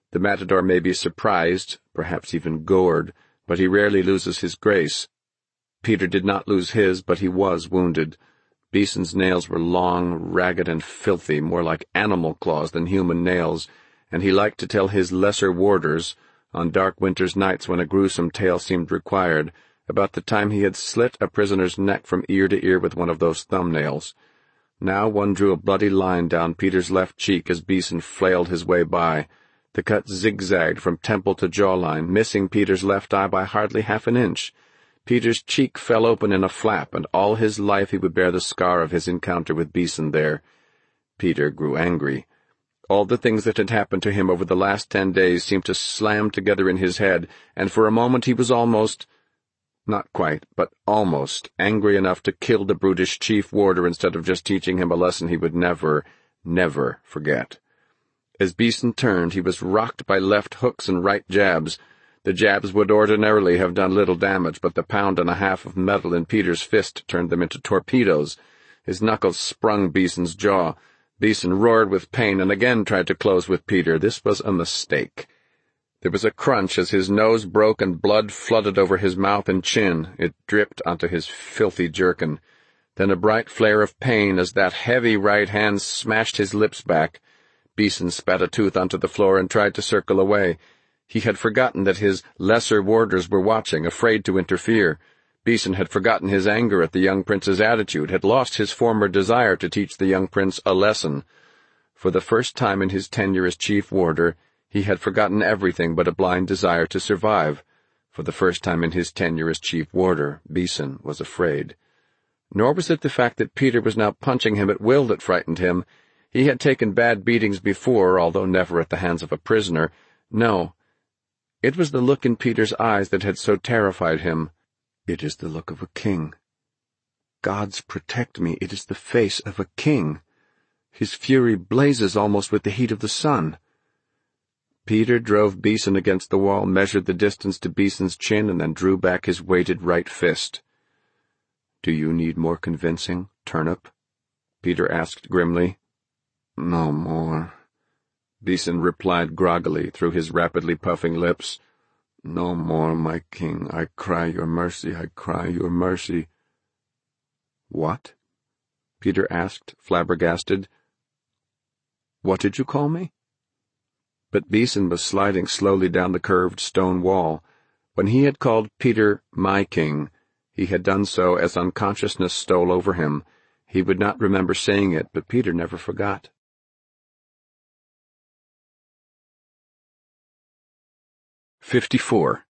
The matador may be surprised, perhaps even gored, but he rarely loses his grace. Peter did not lose his, but he was wounded. Beeson's nails were long, ragged, and filthy, more like animal claws than human nails, and he liked to tell his lesser warders, on dark winter's nights when a gruesome tale seemed required, about the time he had slit a prisoner's neck from ear to ear with one of those thumbnails. Now one drew a bloody line down Peter's left cheek as Beeson flailed his way by. The cut zigzagged from temple to jawline, missing Peter's left eye by hardly half an inch. Peter's cheek fell open in a flap, and all his life he would bear the scar of his encounter with Beeson there. Peter grew angry. All the things that had happened to him over the last 10 days seemed to slam together in his head, and for a moment he was not quite, but almost, angry enough to kill the brutish chief warder instead of just teaching him a lesson he would never, never forget. As Beeson turned, he was rocked by left hooks and right jabs. The jabs would ordinarily have done little damage, but the pound and a half of metal in Peter's fist turned them into torpedoes. His knuckles sprung Beeson's jaw. Beeson roared with pain and again tried to close with Peter. This was a mistake. There was a crunch as his nose broke and blood flooded over his mouth and chin. It dripped onto his filthy jerkin. Then a bright flare of pain as that heavy right hand smashed his lips back. Beeson spat a tooth onto the floor and tried to circle away. He had forgotten that his lesser warders were watching, afraid to interfere. Beeson had forgotten his anger at the young prince's attitude, had lost his former desire to teach the young prince a lesson. For the first time in his tenure as chief warder, he had forgotten everything but a blind desire to survive. For the first time in his tenure as chief warder, Beeson was afraid. Nor was it the fact that Peter was now punching him at will that frightened him. He had taken bad beatings before, although never at the hands of a prisoner. No, it was the look in Peter's eyes that had so terrified him. It is the look of a king. Gods protect me, it is the face of a king. His fury blazes almost with the heat of the sun. Peter drove Beeson against the wall, measured the distance to Beeson's chin, and then drew back his weighted right fist. "Do you need more convincing, Turnip?" Peter asked grimly. "No more," Beeson replied groggily through his rapidly puffing lips. "No more, my king. I cry your mercy, I cry your mercy." "What?" Peter asked, flabbergasted. "What did you call me?" But Beeson was sliding slowly down the curved stone wall. When he had called Peter my king, he had done so as unconsciousness stole over him. He would not remember saying it, but Peter never forgot. 54.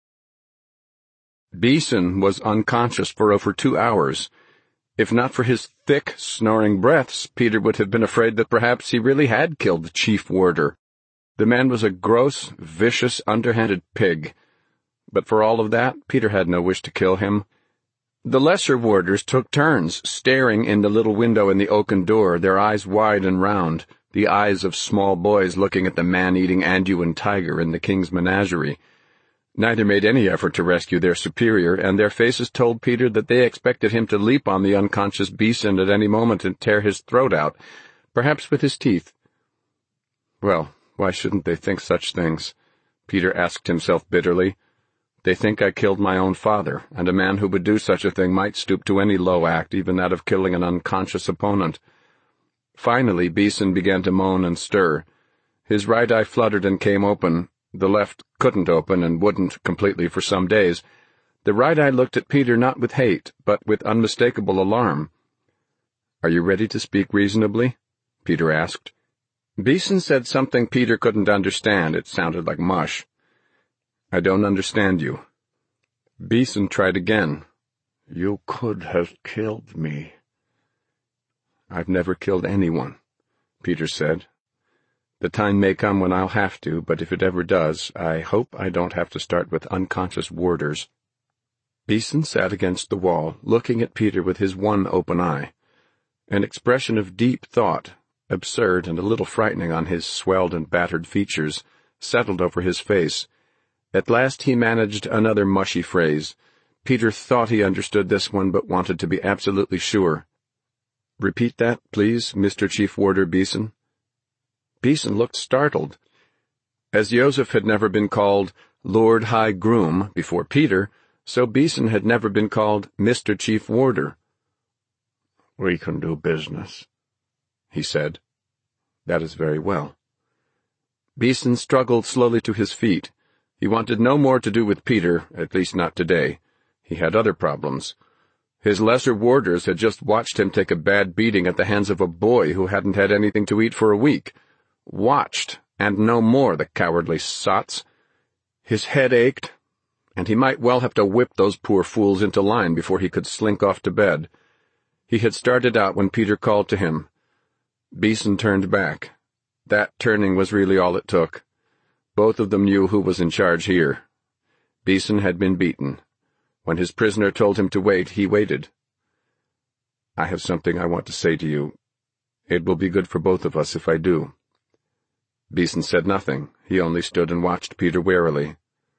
Beeson was unconscious for over 2 hours. If not for his thick, snoring breaths, Peter would have been afraid that perhaps he really had killed the chief warder. The man was a gross, vicious, underhanded pig. But for all of that, Peter had no wish to kill him. The lesser warders took turns, staring in the little window in the oaken door, their eyes wide and round, the eyes of small boys looking at the man-eating Anduin tiger in the king's menagerie. Neither made any effort to rescue their superior, and their faces told Peter that they expected him to leap on the unconscious Beeson at any moment and tear his throat out, perhaps with his teeth. Well, why shouldn't they think such things? Peter asked himself bitterly. They think I killed my own father, and a man who would do such a thing might stoop to any low act, even that of killing an unconscious opponent. Finally, Beeson began to moan and stir. His right eye fluttered and came open. The left couldn't open and wouldn't completely for some days. The right eye looked at Peter not with hate, but with unmistakable alarm. "Are you ready to speak reasonably?" Peter asked. Beeson said something Peter couldn't understand. It sounded like mush. "I don't understand you." Beeson tried again. "You could have killed me." "I've never killed anyone," Peter said. "The time may come when I'll have to, but if it ever does, I hope I don't have to start with unconscious warders." Beeson sat against the wall, looking at Peter with his one open eye. An expression of deep thought, absurd and a little frightening on his swelled and battered features, settled over his face. At last he managed another mushy phrase. Peter thought he understood this one, but wanted to be absolutely sure. "Repeat that, please, Mr. Chief Warder Beeson." Beeson looked startled. As Joseph had never been called Lord High Groom before Peter, so Beeson had never been called Mr. Chief Warder. "We can do business," he said. "That is very well." Beeson struggled slowly to his feet. He wanted no more to do with Peter, at least not today. He had other problems. His lesser warders had just watched him take a bad beating at the hands of a boy who hadn't had anything to eat for a week. Watched, and no more, the cowardly sots. His head ached, and he might well have to whip those poor fools into line before he could slink off to bed. He had started out when Peter called to him. Beeson turned back. That turning was really all it took. Both of them knew who was in charge here. Beeson had been beaten. When his prisoner told him to wait, he waited. "I have something I want to say to you. It will be good for both of us if I do." Beeson said nothing. He only stood and watched Peter warily.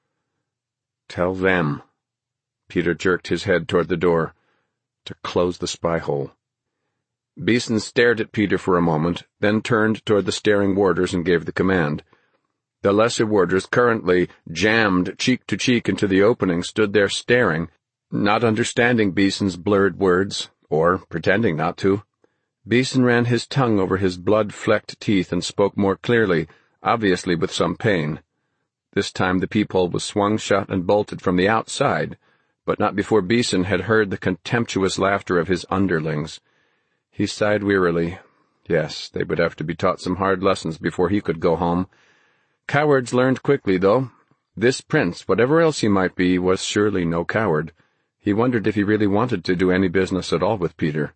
"Tell them." Peter jerked his head toward the door. "To close the spy-hole." Beeson stared at Peter for a moment, then turned toward the staring warders and gave the command. The lesser warders, currently jammed cheek to cheek into the opening, stood there staring, not understanding Beeson's blurred words, or pretending not to. Beeson ran his tongue over his blood-flecked teeth and spoke more clearly, obviously with some pain. This time the peephole was swung shut and bolted from the outside, but not before Beeson had heard the contemptuous laughter of his underlings. He sighed wearily. Yes, they would have to be taught some hard lessons before he could go home. Cowards learned quickly, though. This prince, whatever else he might be, was surely no coward. He wondered if he really wanted to do any business at all with Peter.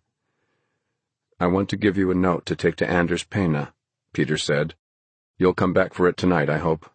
"I want to give you a note to take to Anders Payne," Peter said. "You'll come back for it tonight, I hope."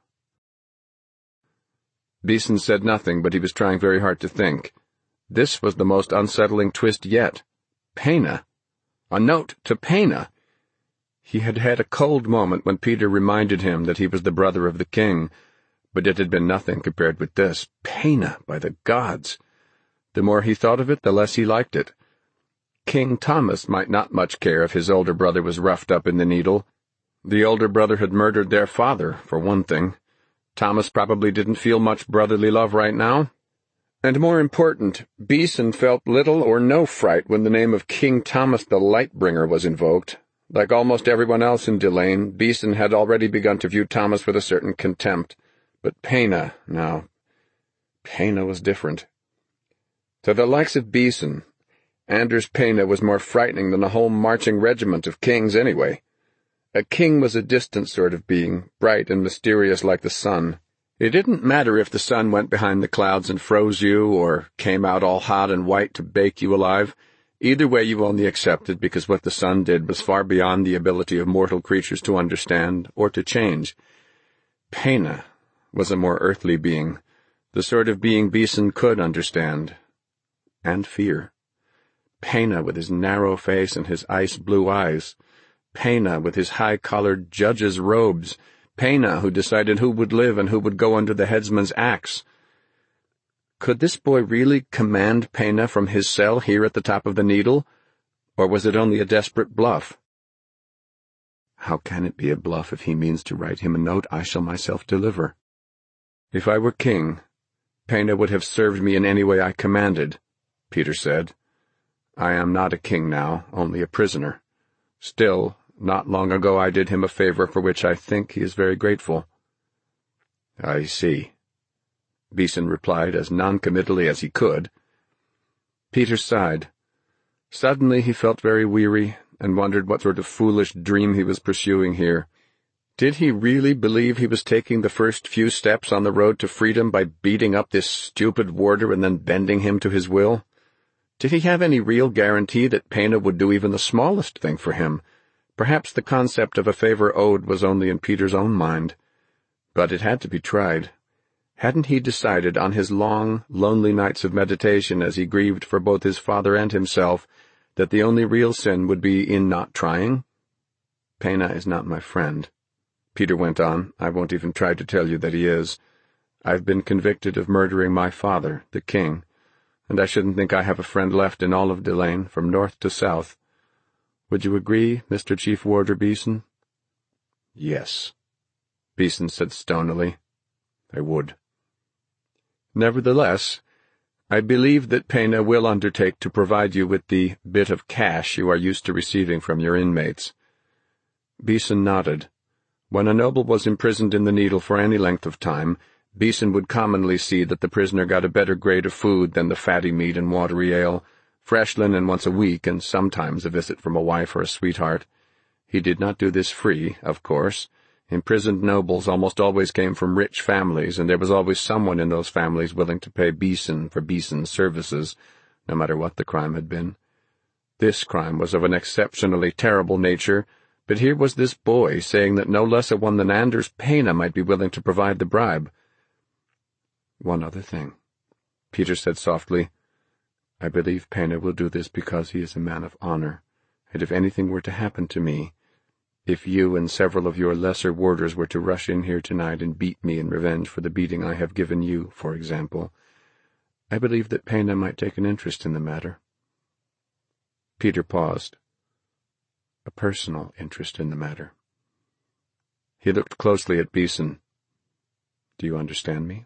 Beeson said nothing, but he was trying very hard to think. This was the most unsettling twist yet. Payne. A note to Payne. He had had a cold moment when Peter reminded him that he was the brother of the king, but it had been nothing compared with this. Payne, by the gods! The more he thought of it, the less he liked it. King Thomas might not much care if his older brother was roughed up in the Needle. The older brother had murdered their father, for one thing. Thomas probably didn't feel much brotherly love right now. And more important, Beeson felt little or no fright when the name of King Thomas the Lightbringer was invoked. Like almost everyone else in Delane, Beeson had already begun to view Thomas with a certain contempt. But Payne, now. Payne was different. To the likes of Beeson, Anders Payne was more frightening than a whole marching regiment of kings anyway. A king was a distant sort of being, bright and mysterious like the sun. It didn't matter if the sun went behind the clouds and froze you, or came out all hot and white to bake you alive. Either way you only accepted, because what the sun did was far beyond the ability of mortal creatures to understand or to change. Payne was a more earthly being, the sort of being Beeson could understand. And fear. Payne with his narrow face and his ice-blue eyes. Payne with his high-collared judge's robes. Payne who decided who would live and who would go under the headsman's axe. Could this boy really command Payne from his cell here at the top of the Needle, or was it only a desperate bluff? How can it be a bluff if he means to write him a note I shall myself deliver? If I were king, Payne would have served me in any way I commanded, Peter said. I am not a king now, only a prisoner. Still, not long ago I did him a favor for which I think he is very grateful. I see, Beeson replied as noncommittally as he could. Peter sighed. Suddenly he felt very weary and wondered what sort of foolish dream he was pursuing here. Did he really believe he was taking the first few steps on the road to freedom by beating up this stupid warder and then bending him to his will? Did he have any real guarantee that Payne would do even the smallest thing for him? Perhaps the concept of a favor owed was only in Peter's own mind. But it had to be tried. Hadn't he decided on his long, lonely nights of meditation as he grieved for both his father and himself that the only real sin would be in not trying? Payne is not my friend, Peter went on. I won't even try to tell you that he is. I've been convicted of murdering my father, the king, and I shouldn't think I have a friend left in all of Delane, from north to south. Would you agree, Mr. Chief Warder Beeson? Yes, Beeson said stonily. I would. Nevertheless, I believe that Pena will undertake to provide you with the bit of cash you are used to receiving from your inmates. Beeson nodded. When a noble was imprisoned in the Needle for any length of time, Beeson would commonly see that the prisoner got a better grade of food than the fatty meat and watery ale, fresh linen once a week, and sometimes a visit from a wife or a sweetheart. He did not do this free, of course. Imprisoned nobles almost always came from rich families, and there was always someone in those families willing to pay Beeson for Beeson's services, no matter what the crime had been. This crime was of an exceptionally terrible nature, but here was this boy saying that no less a one than Anders Pena might be willing to provide the bribe. One other thing, Peter said softly. I believe Pena will do this because he is a man of honor, and if anything were to happen to me, if you and several of your lesser warders were to rush in here tonight and beat me in revenge for the beating I have given you, for example, I believe that Pena might take an interest in the matter. Peter paused. A personal interest in the matter. He looked closely at Beeson. Do you understand me?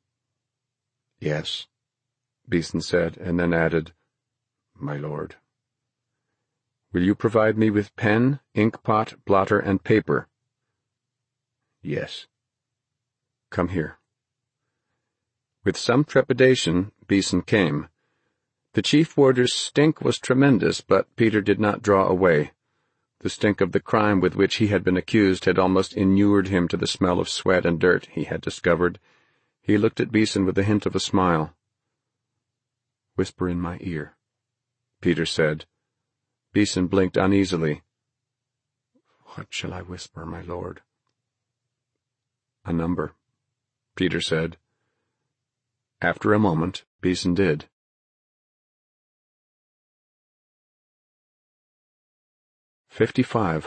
Yes, Beeson said, and then added, My lord. Will you provide me with pen, inkpot, blotter, and paper? Yes. Come here. With some trepidation, Beeson came. The chief warder's stink was tremendous, but Peter did not draw away. The stink of the crime with which he had been accused had almost inured him to the smell of sweat and dirt, he had discovered. He looked at Beeson with the hint of a smile. Whisper in my ear, Peter said. Beeson blinked uneasily. What shall I whisper, my lord? A number, Peter said. After a moment, Beeson did. 55.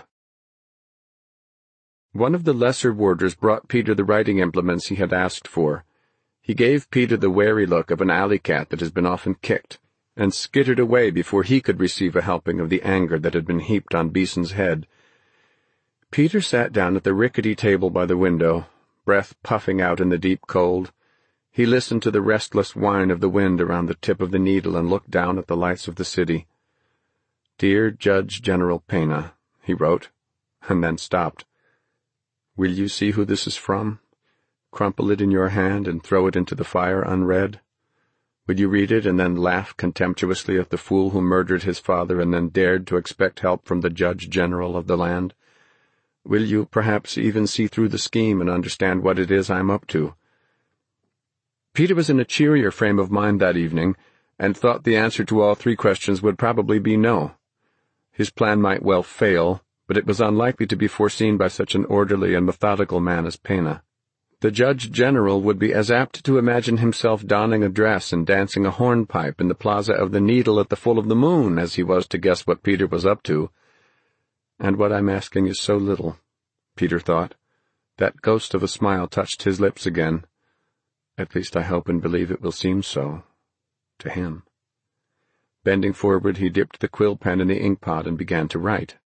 One of the lesser warders brought Peter the writing implements he had asked for. He gave Peter the wary look of an alley cat that has been often kicked, and skittered away before he could receive a helping of the anger that had been heaped on Beeson's head. Peter sat down at the rickety table by the window, breath puffing out in the deep cold. He listened to the restless whine of the wind around the tip of the Needle and looked down at the lights of the city. Dear Judge General Pena, he wrote, and then stopped. Will you see who this is from? Crumple it in your hand and throw it into the fire unread? Will you read it and then laugh contemptuously at the fool who murdered his father and then dared to expect help from the Judge General of the land? Will you perhaps even see through the scheme and understand what it is I'm up to? Peter was in a cheerier frame of mind that evening, and thought the answer to all three questions would probably be no. His plan might well fail, but it was unlikely to be foreseen by such an orderly and methodical man as Pena. The Judge General would be as apt to imagine himself donning a dress and dancing a hornpipe in the plaza of the Needle at the full of the moon as he was to guess what Peter was up to. And what I'm asking is so little, Peter thought. That ghost of a smile touched his lips again. At least I hope and believe it will seem so, to him. Bending forward, he dipped the quill pen in the inkpot and began to write.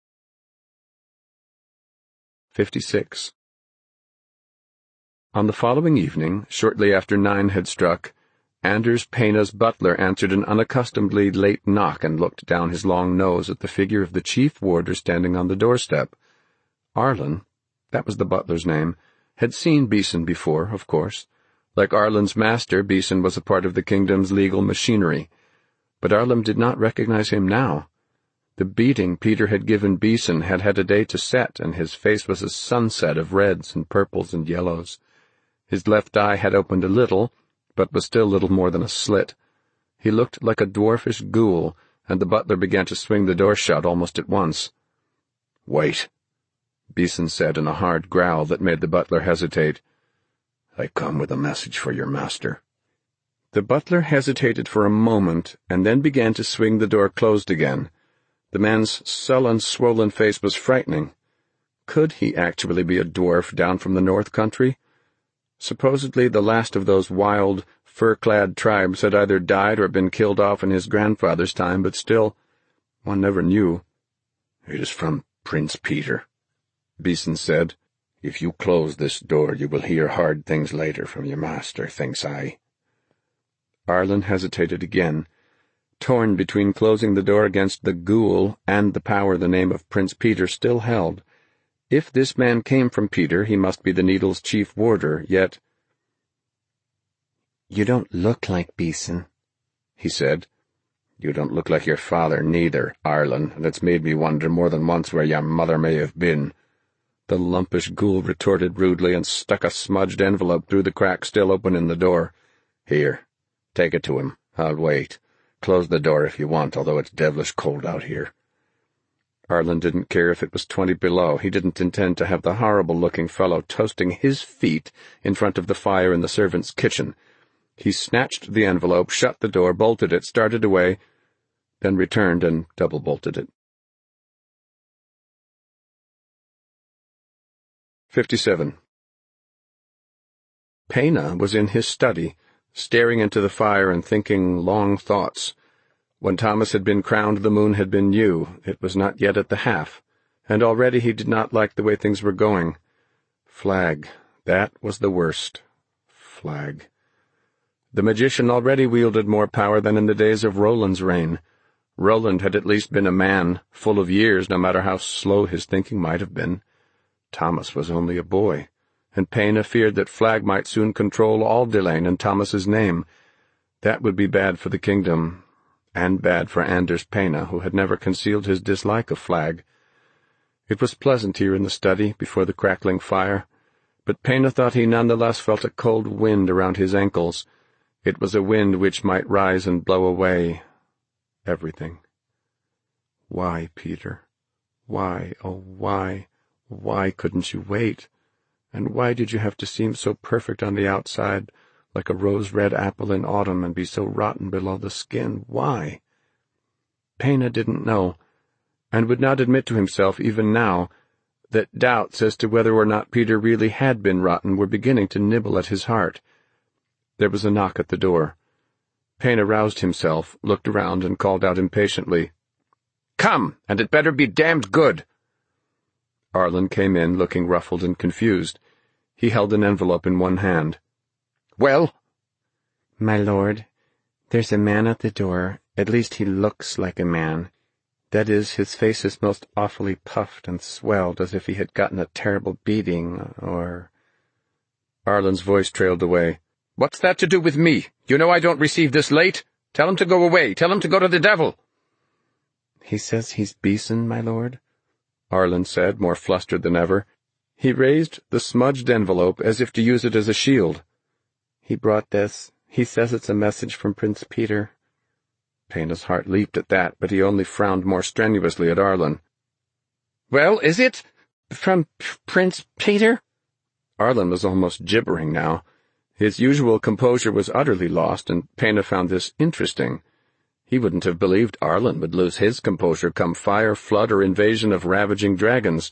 56. On the following evening, shortly after 9 had struck, Anders Pena's butler answered an unaccustomedly late knock and looked down his long nose at the figure of the chief warder standing on the doorstep. Arlen, that was the butler's name, had seen Beeson before, of course. Like Arlen's master, Beeson was a part of the kingdom's legal machinery. But Arlen did not recognize him now. The beating Peter had given Beeson had had a day to set, and his face was a sunset of reds and purples and yellows. His left eye had opened a little, but was still little more than a slit. He looked like a dwarfish ghoul, and the butler began to swing the door shut almost at once. "Wait," Beeson said in a hard growl that made the butler hesitate. "I come with a message for your master." The butler hesitated for a moment, and then began to swing the door closed again. The man's sullen, swollen face was frightening. Could he actually be a dwarf down from the North Country? Supposedly the last of those wild, fur-clad tribes had either died or been killed off in his grandfather's time, but still, one never knew. "It is from Prince Peter," Beeson said. If you close this door, you will hear hard things later from your master, thinks I. Arlen hesitated again, torn between closing the door against the ghoul and the power the name of Prince Peter still held. If this man came from Peter, he must be the Needle's chief warder, yet— "You don't look like Beeson," he said. "You don't look like your father, neither, Arlen, and it's made me wonder more than once where your mother may have been," the lumpish ghoul retorted rudely and stuck a smudged envelope through the crack still open in the door. "Here, take it to him. I'll wait. Close the door if you want, although it's devilish cold out here." Arlen didn't care if it was 20 below. He didn't intend to have the horrible-looking fellow toasting his feet in front of the fire in the servants' kitchen. He snatched the envelope, shut the door, bolted it, started away, then returned and double-bolted it. 57. Pena was in his study, staring into the fire and thinking long thoughts. When Thomas had been crowned, the moon had been new. It was not yet at the half, and already he did not like the way things were going. Flag, that was the worst. Flag. The magician already wielded more power than in the days of Roland's reign. Roland had at least been a man, full of years, no matter how slow his thinking might have been. Thomas was only a boy, and Pena feared that Flag might soon control all Delaine in Thomas's name. That would be bad for the kingdom, and bad for Anders Pena, who had never concealed his dislike of Flag. It was pleasant here in the study, before the crackling fire, but Pena thought he nonetheless felt a cold wind around his ankles. It was a wind which might rise and blow away everything. Why, Peter? Why, oh why? Why couldn't you wait? And why did you have to seem so perfect on the outside, like a rose-red apple in autumn, and be so rotten below the skin? Why? Pena didn't know, and would not admit to himself, even now, that doubts as to whether or not Peter really had been rotten were beginning to nibble at his heart. There was a knock at the door. Pena roused himself, looked around, and called out impatiently, "Come, and it better be damned good!" Arlen came in, looking ruffled and confused. He held an envelope in one hand. "Well?" "My lord, there's a man at the door. At least he looks like a man. That is, his face is most awfully puffed and swelled, as if he had gotten a terrible beating, or—" Arlen's voice trailed away. "What's that to do with me? You know I don't receive this late. Tell him to go away. Tell him to go to the devil." "He says he's Beeson, my lord," Arlen said, more flustered than ever. He raised the smudged envelope as if to use it as a shield. "He brought this. He says it's a message from Prince Peter." Pena's heart leaped at that, but he only frowned more strenuously at Arlen. "Well, is it? From Prince Peter?" Arlen was almost gibbering now. His usual composure was utterly lost, and Pena found this interesting. He wouldn't have believed Arlen would lose his composure come fire, flood, or invasion of ravaging dragons.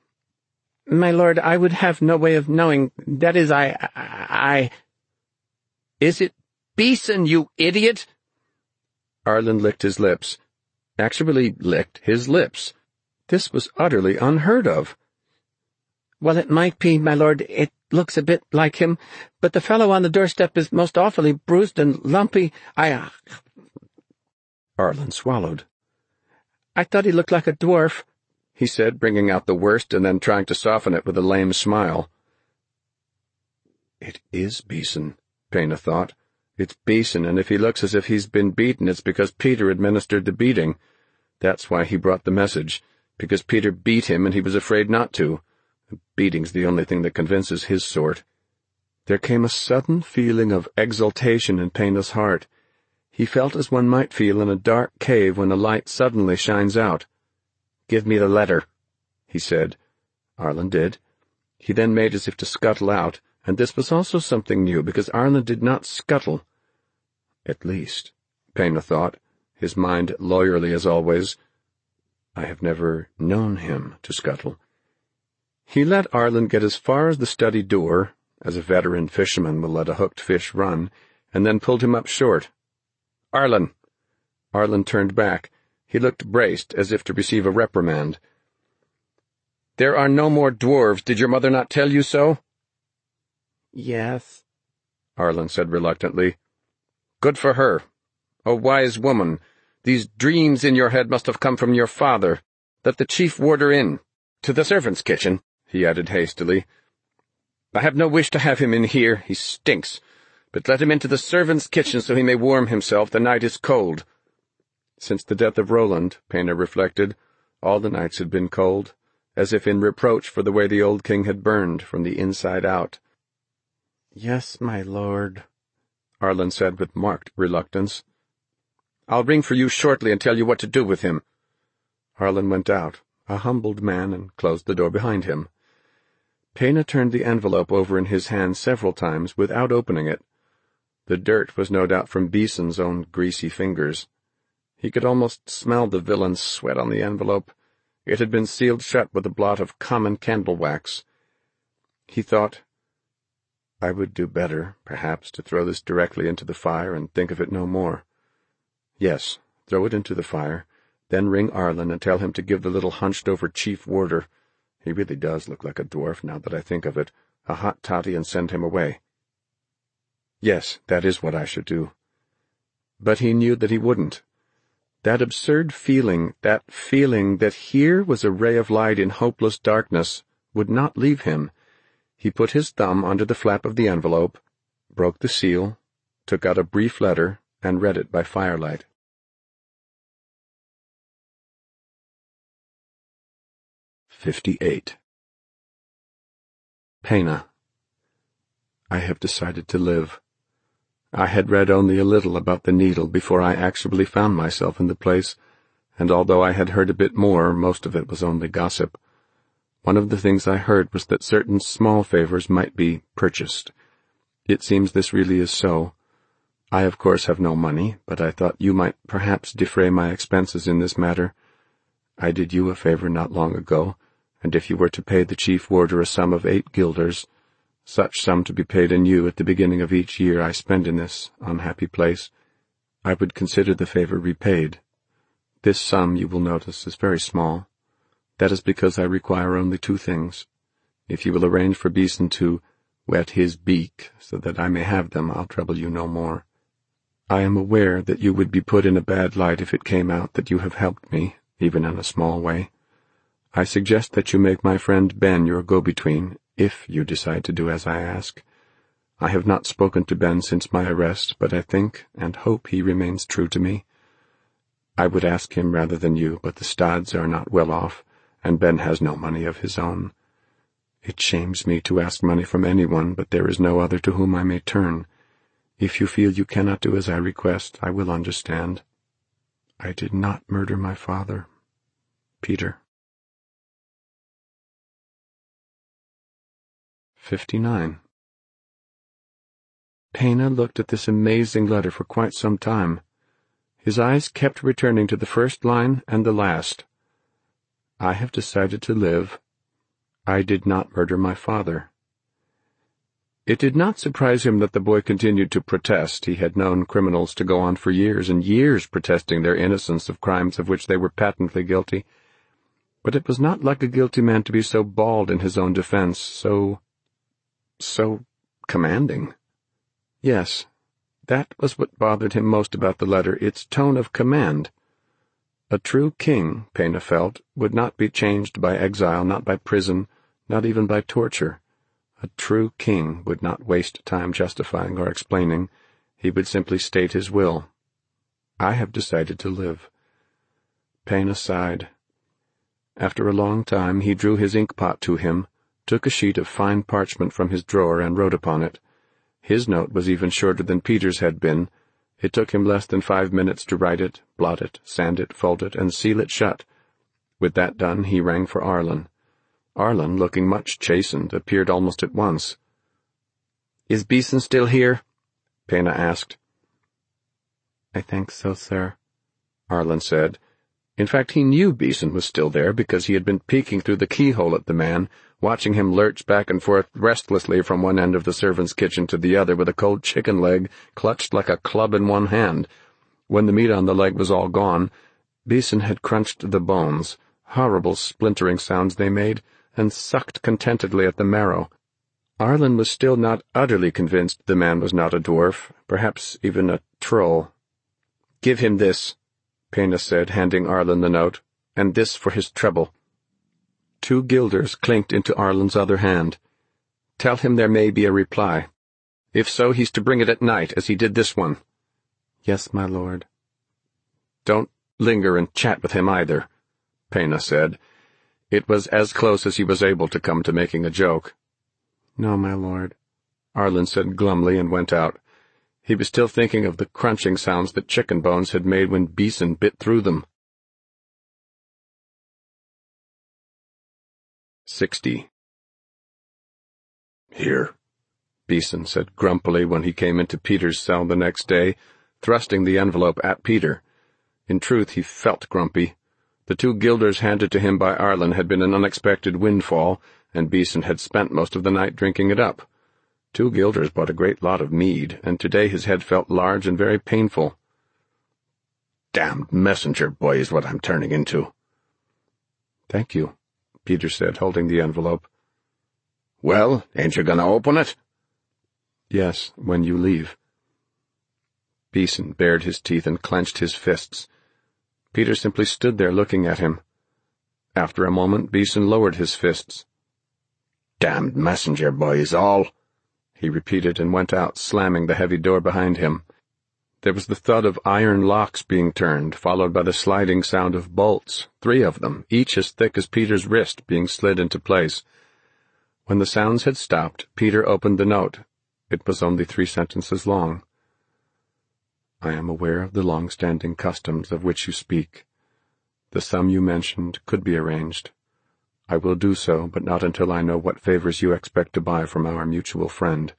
"My lord, I would have no way of knowing. That is, I— "Is it Beeson, you idiot?" Arlen licked his lips. Actually licked his lips. This was utterly unheard of. "Well, it might be, my lord. It looks a bit like him, but the fellow on the doorstep is most awfully bruised and lumpy. Arlen swallowed. "I thought he looked like a dwarf," he said, bringing out the worst and then trying to soften it with a lame smile. It is Beeson, Pena thought. It's Beeson, and if he looks as if he's been beaten, it's because Peter administered the beating. That's why he brought the message, because Peter beat him and he was afraid not to. A beating's the only thing that convinces his sort. There came a sudden feeling of exultation in Pena's heart. He felt as one might feel in a dark cave when a light suddenly shines out. "Give me the letter," he said. Arlen did. He then made as if to scuttle out, and this was also something new, because Arlen did not scuttle. At least, Pena thought, his mind lawyerly as always. I have never known him to scuttle. He let Arlen get as far as the study door, as a veteran fisherman will let a hooked fish run, and then pulled him up short. "Arlen!" Arlen turned back. He looked braced, as if to receive a reprimand. There are no more dwarves. Did your mother not tell you so?" "Yes," Arlen said reluctantly. "Good for her. A wise woman. These dreams in your head must have come from your father. Let the chief warder in. To the servants' kitchen," he added hastily. "I have no wish to have him in here. He stinks. But let him into the servants' kitchen so he may warm himself. The night is cold." Since the death of Roland, Pena reflected, all the nights had been cold, as if in reproach for the way the old king had burned from the inside out. "Yes, my lord," Arlen said with marked reluctance. "I'll ring for you shortly and tell you what to do with him." Arlen went out, a humbled man, and closed the door behind him. Pena turned the envelope over in his hand several times without opening it. The dirt was no doubt from Beeson's own greasy fingers. He could almost smell the villain's sweat on the envelope. It had been sealed shut with a blot of common candle wax. He thought, I would do better, perhaps, to throw this directly into the fire and think of it no more. Yes, throw it into the fire, then ring Arlen and tell him to give the little hunched-over chief warder— he really does look like a dwarf now that I think of it— a hot toddy and send him away. Yes, that is what I should do. But he knew that he wouldn't. That absurd feeling, that feeling that here was a ray of light in hopeless darkness, would not leave him. He put his thumb under the flap of the envelope, broke the seal, took out a brief letter, and read it by firelight. "58. Pena. I have decided to live. I had read only a little about the needle before I actually found myself in the place, and although I had heard a bit more, most of it was only gossip. One of the things I heard was that certain small favors might be purchased. It seems this really is so. I, of course, have no money, but I thought you might perhaps defray my expenses in this matter. I did you a favor not long ago, and if you were to pay the chief warder a sum of 8 guilders, such sum to be paid anew at the beginning of each year I spend in this unhappy place, I would consider the favor repaid. This sum, you will notice, is very small. That is because I require only 2 things. If you will arrange for Beeson to wet his beak so that I may have them, I'll trouble you no more. I am aware that you would be put in a bad light if it came out that you have helped me, even in a small way. I suggest that you make my friend Ben your go-between, if you decide to do as I ask. I have not spoken to Ben since my arrest, but I think and hope he remains true to me. I would ask him rather than you, but the Stodds are not well off, and Ben has no money of his own. It shames me to ask money from anyone, but there is no other to whom I may turn. If you feel you cannot do as I request, I will understand. I did not murder my father. Peter. 59. Pena looked at this amazing letter for quite some time. His eyes kept returning to the first line and the last. I have decided to live. I did not murder my father. It did not surprise him that the boy continued to protest. He had known criminals to go on for years and years protesting their innocence of crimes of which they were patently guilty. But it was not like a guilty man to be so bald in his own defense, so commanding. Yes, that was what bothered him most about the letter, its tone of command. A true king, Pena felt, would not be changed by exile, not by prison, not even by torture. A true king would not waste time justifying or explaining. He would simply state his will. I have decided to live. Pena sighed. After a long time he drew his inkpot to him, took a sheet of fine parchment from his drawer and wrote upon it. His note was even shorter than Peter's had been. It took him less than 5 minutes to write it, blot it, sand it, fold it, and seal it shut. With that done, he rang for Arlen. Arlen, looking much chastened, appeared almost at once. "Is Beeson still here?" Pena asked. "I think so, sir," Arlen said. In fact, he knew Beeson was still there because he had been peeking through the keyhole at the man, watching him lurch back and forth restlessly from one end of the servants' kitchen to the other with a cold chicken leg clutched like a club in one hand. When the meat on the leg was all gone, Beeson had crunched the bones, horrible splintering sounds they made, and sucked contentedly at the marrow. Arlen was still not utterly convinced the man was not a dwarf, perhaps even a troll. "Give him this," Pena said, handing Arlen the note, "and this for his trouble." 2 guilders clinked into Arlen's other hand. "Tell him there may be a reply. If so, he's to bring it at night, as he did this one." "Yes, my lord." "Don't linger and chat with him either," Pena said. It was as close as he was able to come to making a joke. "No, my lord," Arlen said glumly and went out. He was still thinking of the crunching sounds that chicken bones had made when Beeson bit through them. 60. "Here," Beeson said grumpily when he came into Peter's cell the next day, thrusting the envelope at Peter. In truth, he felt grumpy. The 2 guilders handed to him by Arlen had been an unexpected windfall, and Beeson had spent most of the night drinking it up. 2 guilders bought a great lot of mead, and today his head felt large and very painful. "Damned messenger boy is what I'm turning into." "Thank you," Peter said, holding the envelope. "Well, ain't you gonna open it?" "Yes, when you leave." Beeson bared his teeth and clenched his fists. Peter simply stood there looking at him. After a moment, Beeson lowered his fists. "Damned messenger boy is all," he repeated, and went out, slamming the heavy door behind him. There was the thud of iron locks being turned, followed by the sliding sound of bolts, 3 of them, each as thick as Peter's wrist, being slid into place. When the sounds had stopped, Peter opened the note. It was only 3 sentences long. "I am aware of the long-standing customs of which you speak. The sum you mentioned could be arranged. I will do so, but not until I know what favors you expect to buy from our mutual friend."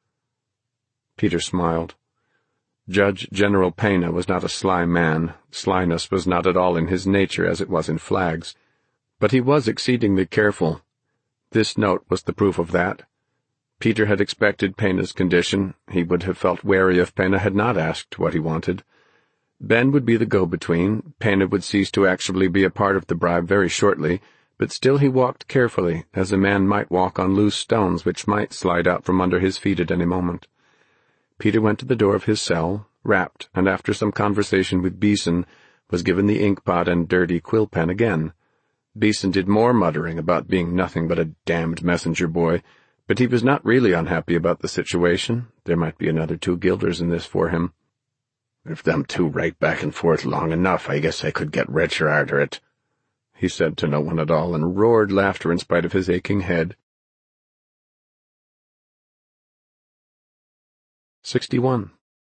Peter smiled. Judge General Pena was not a sly man. Slyness was not at all in his nature as it was in Flagg's. But he was exceedingly careful. This note was the proof of that. Peter had expected Pena's condition. He would have felt wary if Pena had not asked what he wanted. Ben would be the go-between. Pena would cease to actually be a part of the bribe very shortly, but still he walked carefully, as a man might walk on loose stones which might slide out from under his feet at any moment. Peter went to the door of his cell, rapped, and after some conversation with Beeson, was given the inkpot and dirty quill pen again. Beeson did more muttering about being nothing but a damned messenger boy, but he was not really unhappy about the situation. There might be another 2 guilders in this for him. "If them 2 write back and forth long enough, I guess I could get richer arter it," he said to no one at all, and roared laughter in spite of his aching head. 61.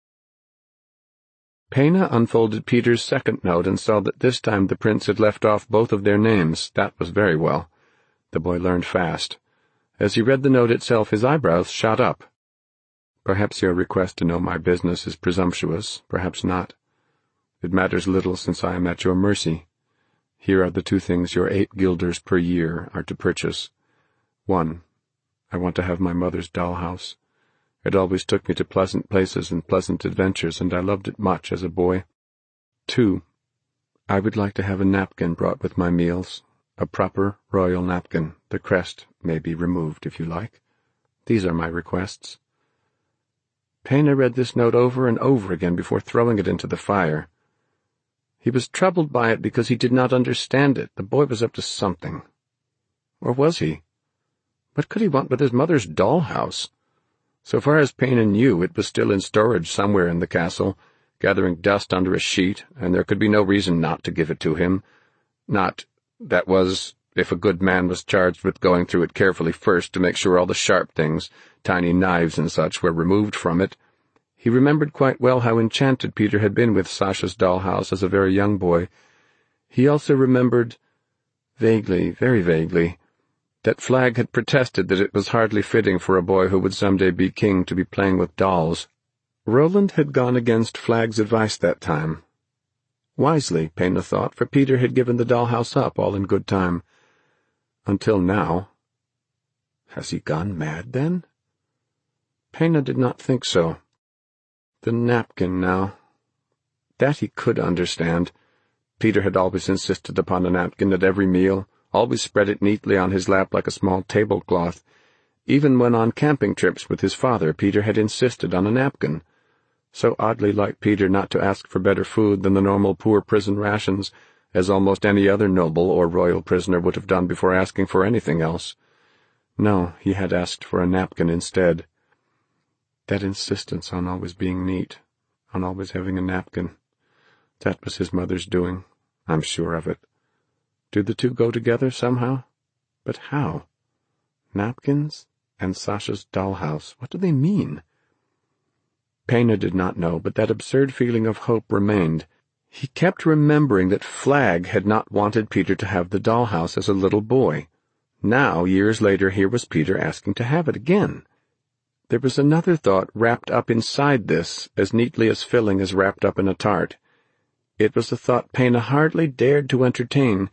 Pena unfolded Peter's second note and saw that this time the prince had left off both of their names. That was very well. The boy learned fast. As he read the note itself, his eyebrows shot up. "Perhaps your request to know my business is presumptuous, perhaps not. It matters little, since I am at your mercy. Here are the 2 things your 8 guilders per year are to purchase. 1. I want to have my mother's dollhouse. It always took me to pleasant places and pleasant adventures, and I loved it much as a boy. 2. I would like to have a napkin brought with my meals, a proper royal napkin. The crest may be removed, if you like. These are my requests." Pena read this note over and over again before throwing it into the fire. He was troubled by it because he did not understand it. The boy was up to something. Or was he? What could he want with his mother's dollhouse? So far as Pena knew, it was still in storage somewhere in the castle, gathering dust under a sheet, and there could be no reason not to give it to him. Not, that was, if a good man was charged with going through it carefully first to make sure all the sharp things, tiny knives and such, were removed from it. He remembered quite well how enchanted Peter had been with Sasha's dollhouse as a very young boy. He also remembered, vaguely, very vaguely, that Flagg had protested that it was hardly fitting for a boy who would someday be king to be playing with dolls. Roland had gone against Flagg's advice that time. Wisely, Pena thought, for Peter had given the dollhouse up all in good time. Until now. Has he gone mad, then? Pena did not think so. The napkin, now. That he could understand. Peter had always insisted upon a napkin at every meal, always spread it neatly on his lap like a small tablecloth. Even when on camping trips with his father, Peter had insisted on a napkin. So oddly like Peter not to ask for better food than the normal poor prison rations, as almost any other noble or royal prisoner would have done before asking for anything else. No, he had asked for a napkin instead. That insistence on always being neat, on always having a napkin, that was his mother's doing, I'm sure of it. Do the two go together somehow? But how? Napkins and Sasha's dollhouse, what do they mean? Pena did not know, but that absurd feeling of hope remained. He kept remembering that Flagg had not wanted Peter to have the dollhouse as a little boy. Now, years later, here was Peter asking to have it again. There was another thought wrapped up inside this, as neatly as filling is wrapped up in a tart. It was a thought Pena hardly dared to entertain.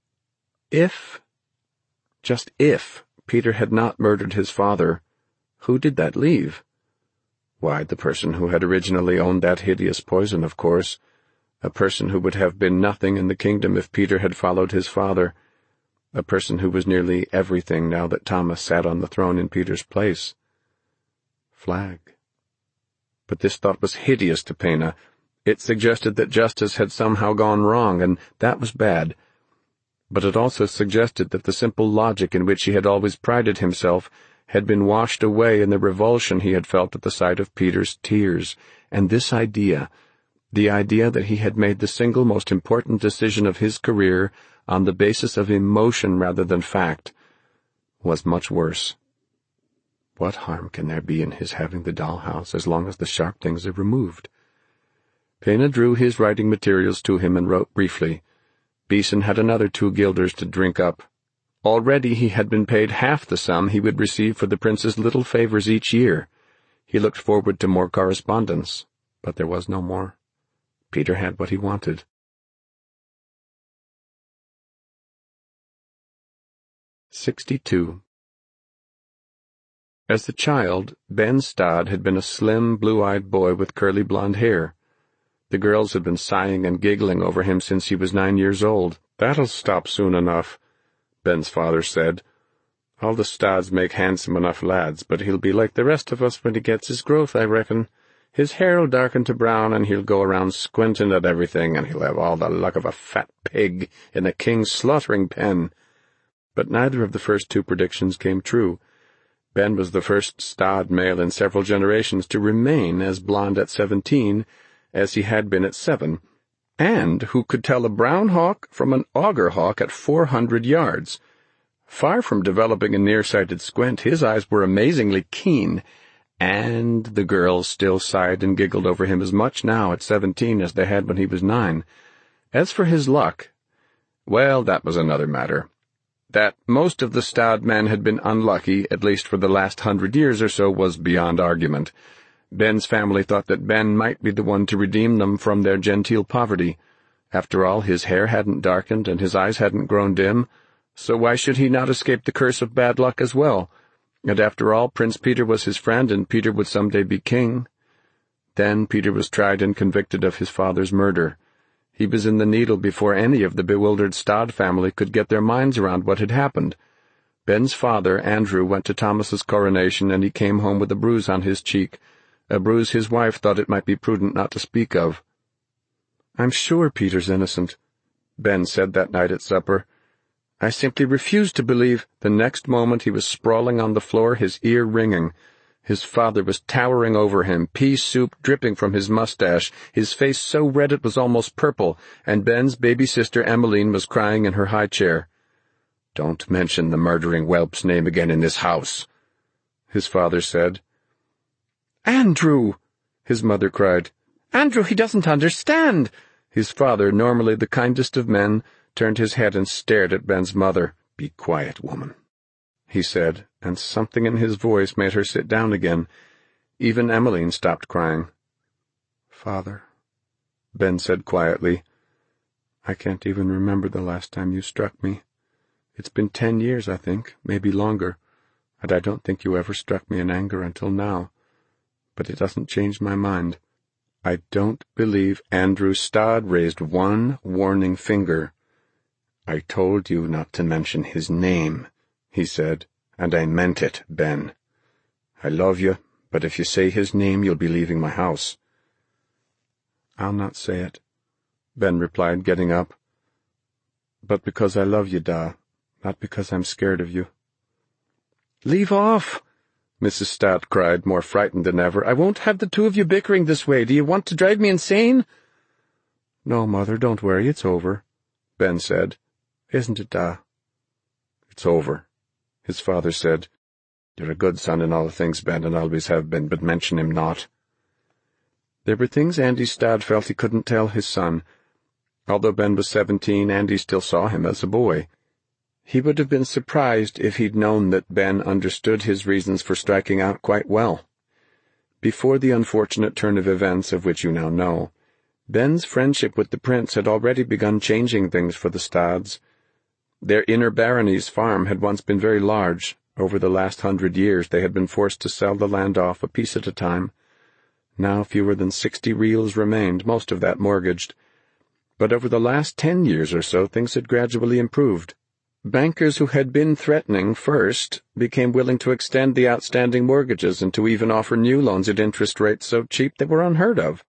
Just if, Peter had not murdered his father, who did that leave? Why, the person who had originally owned that hideous poison, of course. A person who would have been nothing in the kingdom if Peter had followed his father. A person who was nearly everything now that Thomas sat on the throne in Peter's place. Flagg. But this thought was hideous to Pena. It suggested that justice had somehow gone wrong, and that was bad. But it also suggested that the simple logic in which he had always prided himself had been washed away in the revulsion he had felt at the sight of Peter's tears, and this idea, the idea that he had made the single most important decision of his career on the basis of emotion rather than fact, was much worse. What harm can there be in his having the dollhouse as long as the sharp things are removed? Pena drew his writing materials to him and wrote briefly. Beeson had another 2 guilders to drink up. Already he had been paid half the sum he would receive for the prince's little favors each year. He looked forward to more correspondence, but there was no more. Peter had what he wanted. 62. As a child, Ben Stodd had been a slim, blue-eyed boy with curly blonde hair. The girls had been sighing and giggling over him since he was 9 years old. "That'll stop soon enough," Ben's father said. "All the Stodds make handsome enough lads, but he'll be like the rest of us when he gets his growth, I reckon. His hair'll darken to brown, and he'll go around squinting at everything, and he'll have all the luck of a fat pig in a king's slaughtering pen." But neither of the first 2 predictions came true. Ben was the first Stodd male in several generations to remain as blond at 17 as he had been at 7, and who could tell a brown hawk from an auger hawk at 400 yards. Far from developing a nearsighted squint, his eyes were amazingly keen, and the girls still sighed and giggled over him as much now at 17 as they had when he was 9. As for his luck, well, that was another matter. That most of the Stodd men had been unlucky, at least for the last 100 years or so, was beyond argument. Ben's family thought that Ben might be the one to redeem them from their genteel poverty. After all, his hair hadn't darkened and his eyes hadn't grown dim, so why should he not escape the curse of bad luck as well? And after all, Prince Peter was his friend, and Peter would someday be king. Then Peter was tried and convicted of his father's murder. He was in the Needle before any of the bewildered Stodd family could get their minds around what had happened. Ben's father, Andrew, went to Thomas's coronation, and he came home with a bruise on his cheek, a bruise his wife thought it might be prudent not to speak of. "I'm sure Peter's innocent," Ben said that night at supper. "I simply refuse to believe." The next moment he was sprawling on the floor, his ear ringing. His father was towering over him, pea soup dripping from his mustache, his face so red it was almost purple, and Ben's baby sister Emmeline was crying in her high chair. "Don't mention the murdering whelp's name again in this house," his father said. "Andrew!" his mother cried. "Andrew, he doesn't understand!" His father, normally the kindest of men, turned his head and stared at Ben's mother. "Be quiet, woman," he said, and something in his voice made her sit down again. Even Emmeline stopped crying. "Father," Ben said quietly, "I can't even remember the last time you struck me. It's been 10 years, I think, maybe longer, and I don't think you ever struck me in anger until now. But it doesn't change my mind. I don't believe." Andrew Stodd raised one warning finger. "I told you not to mention his name," he said, "and I meant it, Ben. I love you, but if you say his name, you'll be leaving my house." "I'll not say it," Ben replied, getting up. "But because I love you, Da, not because I'm scared of you." "Leave off!" Mrs. Stout cried, more frightened than ever. "I won't have the two of you bickering this way. Do you want to drive me insane?" "No, Mother, don't worry, it's over," Ben said. "Isn't it, Da?" "It's over," his father said. "You're a good son in all things, Ben, and always have been, but mention him not." There were things Andy Stadd felt he couldn't tell his son. Although Ben was 17, Andy still saw him as a boy. He would have been surprised if he'd known that Ben understood his reasons for striking out quite well. Before the unfortunate turn of events of which you now know, Ben's friendship with the prince had already begun changing things for the Stadds. Their inner barony's farm had once been very large. Over the last 100 years they had been forced to sell the land off a piece at a time. Now fewer than 60 reals remained, most of that mortgaged. But over the last 10 years or so things had gradually improved. Bankers who had been threatening first became willing to extend the outstanding mortgages and to even offer new loans at interest rates so cheap they were unheard of.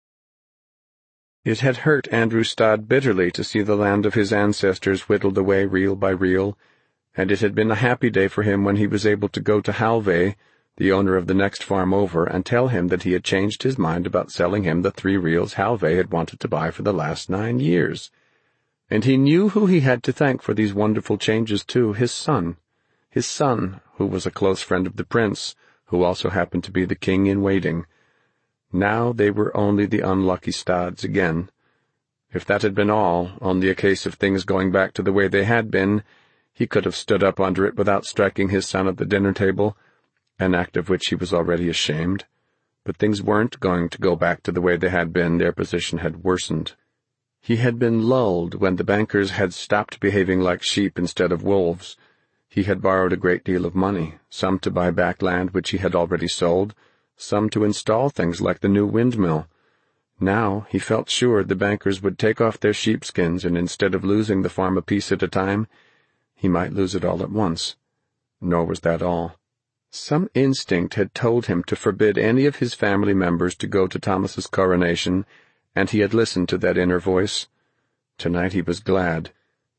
It had hurt Andrew Stadd bitterly to see the land of his ancestors whittled away reel by reel, and it had been a happy day for him when he was able to go to Halvey, the owner of the next farm over, and tell him that he had changed his mind about selling him the 3 reals Halvey had wanted to buy for the last 9 years. And he knew who he had to thank for these wonderful changes, too, his son, who was a close friend of the prince, who also happened to be the king-in-waiting. Now they were only the unlucky Stadds again. If that had been all, only a case of things going back to the way they had been, he could have stood up under it without striking his son at the dinner table, an act of which he was already ashamed. But things weren't going to go back to the way they had been. Their position had worsened. He had been lulled when the bankers had stopped behaving like sheep instead of wolves. He had borrowed a great deal of money, some to buy back land which he had already sold, some to install things like the new windmill. Now he felt sure the bankers would take off their sheepskins, and instead of losing the farm a piece at a time, he might lose it all at once. Nor was that all. Some instinct had told him to forbid any of his family members to go to Thomas's coronation, and he had listened to that inner voice. Tonight he was glad.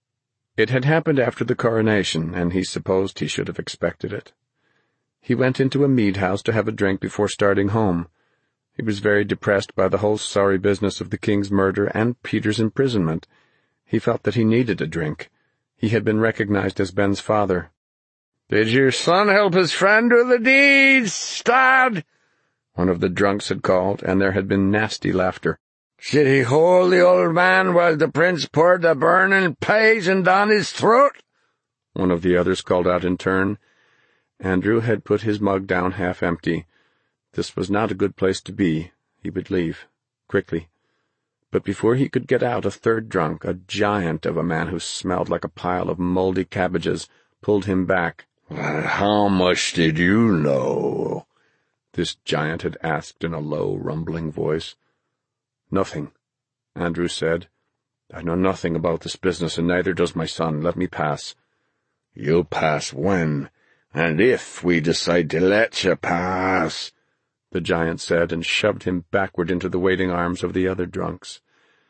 It had happened after the coronation, and he supposed he should have expected it. He went into a mead-house to have a drink before starting home. He was very depressed by the whole sorry business of the king's murder and Peter's imprisonment. He felt that he needed a drink. He had been recognized as Ben's father. "Did your son help his friend do the deeds, Stadd?" one of the drunks had called, and there had been nasty laughter. "Did he hold the old man while the prince poured the burning poison down his throat?" one of the others called out in turn. Andrew had put his mug down half empty. This was not a good place to be. He would leave, quickly. But before he could get out, a third drunk, a giant of a man who smelled like a pile of moldy cabbages, pulled him back. "How much did you know?" this giant had asked in a low, rumbling voice. "Nothing," Andrew said. "I know nothing about this business, and neither does my son. Let me pass." "You'll pass when? And if we decide to let you pass," the giant said, and shoved him backward into the waiting arms of the other drunks.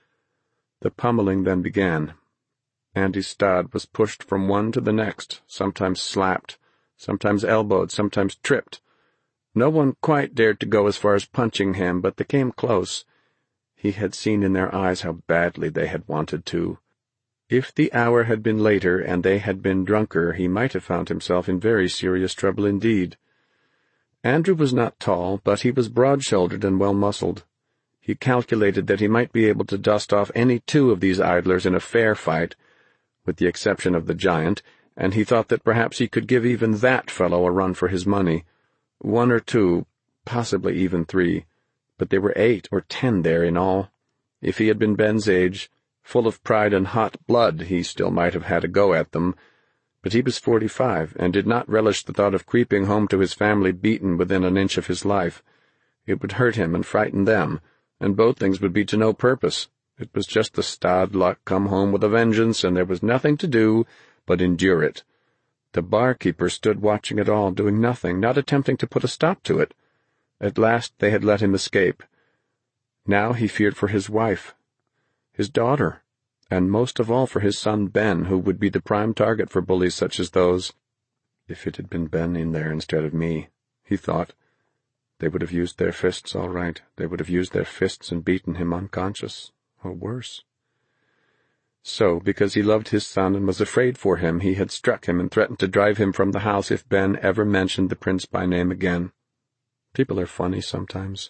The pummeling then began. Andy Stadd was pushed from one to the next, sometimes slapped, sometimes elbowed, sometimes tripped. No one quite dared to go as far as punching him, but they came close. He had seen in their eyes how badly they had wanted to. If the hour had been later and they had been drunker, he might have found himself in very serious trouble indeed. Andrew was not tall, but he was broad-shouldered and well-muscled. He calculated that he might be able to dust off any 2 of these idlers in a fair fight, with the exception of the giant, and he thought that perhaps he could give even that fellow a run for his money. 1 or 2, possibly even 3, but there were 8 or 10 there in all. If he had been Ben's age, full of pride and hot blood, he still might have had a go at them, but he was 45, and did not relish the thought of creeping home to his family beaten within an inch of his life. It would hurt him and frighten them, and both things would be to no purpose. It was just the Stad luck come home with a vengeance, and there was nothing to do but endure it. The barkeeper stood watching it all, doing nothing, not attempting to put a stop to it. At last they had let him escape. Now he feared for his wife, his daughter, and most of all for his son Ben, who would be the prime target for bullies such as those. If it had been Ben in there instead of me, he thought, they would have used their fists all right. They would have used their fists and beaten him unconscious, or worse. So, because he loved his son and was afraid for him, he had struck him and threatened to drive him from the house if Ben ever mentioned the prince by name again. People are funny sometimes.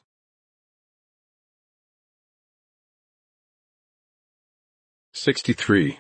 63.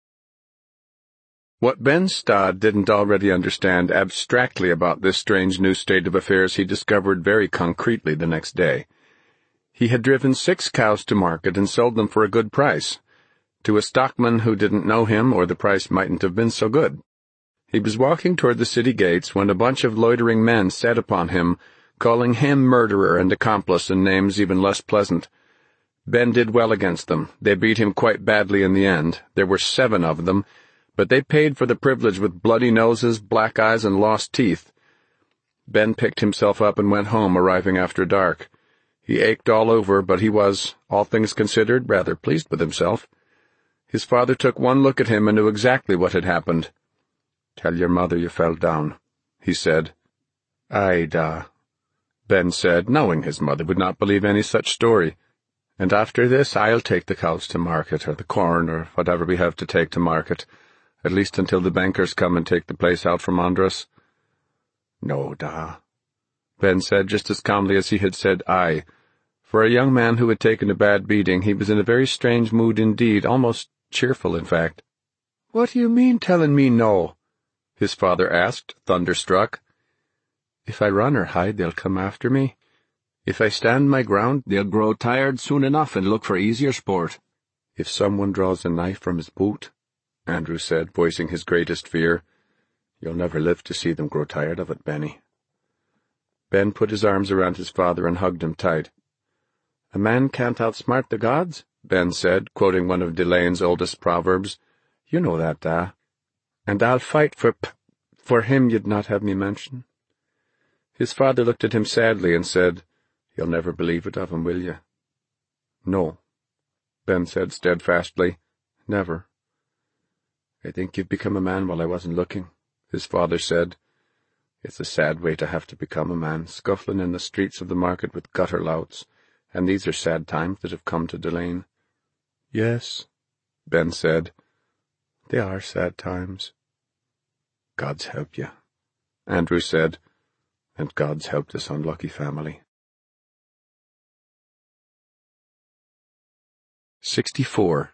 What Ben Stad didn't already understand abstractly about this strange new state of affairs he discovered very concretely the next day. He had driven 6 cows to market and sold them for a good price, to a stockman who didn't know him, or the price mightn't have been so good. He was walking toward the city gates when a bunch of loitering men set upon him, calling him murderer and accomplice and names even less pleasant. Ben did well against them. They beat him quite badly in the end. There were 7 of them, but they paid for the privilege with bloody noses, black eyes, and lost teeth. Ben picked himself up and went home, arriving after dark. He ached all over, but he was, all things considered, rather pleased with himself. His father took one look at him and knew exactly what had happened. "Tell your mother you fell down," he said. "Aye, da," Ben said, knowing his mother would not believe any such story. "And after this I'll take the cows to market, or the corn, or whatever we have to take to market, at least until the bankers come and take the place out from under us." "No, da," Ben said, just as calmly as he had said aye. For a young man who had taken a bad beating, he was in a very strange mood indeed, almost cheerful, in fact. "What do you mean, telling me no?" his father asked, thunderstruck. "If I run or hide, they'll come after me. If I stand my ground, they'll grow tired soon enough and look for easier sport." "If someone draws a knife from his boot," Andrew said, voicing his greatest fear, "you'll never live to see them grow tired of it, Benny." Ben put his arms around his father and hugged him tight. "A man can't outsmart the gods," Ben said, quoting one of Delane's oldest proverbs. "You know that, Da. And I'll fight for him you'd not have me mention." His father looked at him sadly and said, "You'll never believe it of him, will you?" "No," Ben said steadfastly. "Never." "I think you've become a man while I wasn't looking," his father said. "It's a sad way to have to become a man, scuffling in the streets of the market with gutter louts, and these are sad times that have come to Delane." "Yes," Ben said. "They are sad times." "God's help you," Andrew said, "and God's help this unlucky family." 64.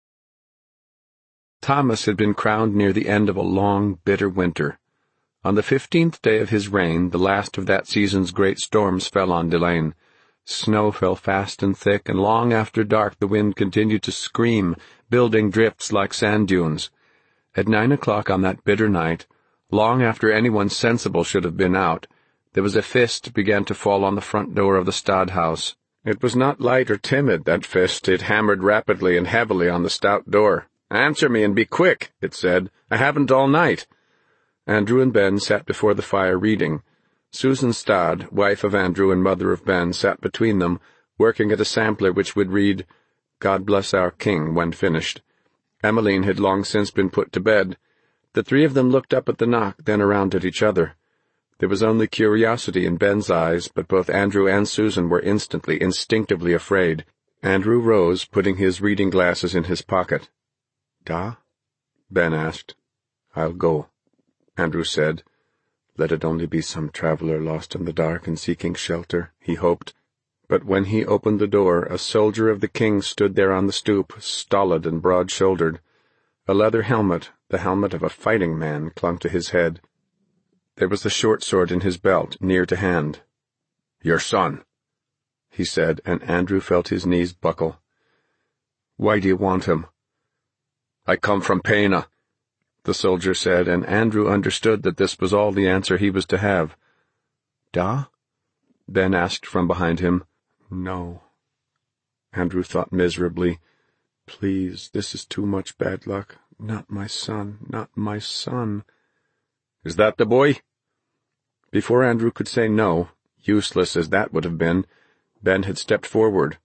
Thomas had been crowned near the end of a long, bitter winter. On the 15th day of his reign, the last of that season's great storms fell on Delane. Snow fell fast and thick, and long after dark the wind continued to scream, building drifts like sand dunes. At 9 o'clock on that bitter night, long after anyone sensible should have been out, there was a fist began to fall on the front door of the Stad house. It was not light or timid, that fist. It hammered rapidly and heavily on the stout door. "Answer me, and be quick," it said. "I haven't all night." Andrew and Ben sat before the fire reading. Susan Stad, wife of Andrew and mother of Ben, sat between them, working at a sampler which would read, "God bless our King," when finished. Emmeline had long since been put to bed. The 3 of them looked up at the knock, then around at each other. There was only curiosity in Ben's eyes, but both Andrew and Susan were instinctively afraid. Andrew rose, putting his reading glasses in his pocket. "Da?" Ben asked. "I'll go," Andrew said. Let it only be some traveler lost in the dark and seeking shelter, he hoped. But when he opened the door, a soldier of the king stood there on the stoop, stolid and broad-shouldered. A leather helmet, the helmet of a fighting man, clung to his head. There was a short sword in his belt, near to hand. "Your son," he said, and Andrew felt his knees buckle. "Why do you want him?" "I come from Pena," the soldier said, and Andrew understood that this was all the answer he was to have. "Da?" Ben asked from behind him. "No." Andrew thought miserably. Please, this is too much bad luck. Not my son, not my son. Is that the boy? Before Andrew could say no, useless as that would have been, Ben had stepped forward.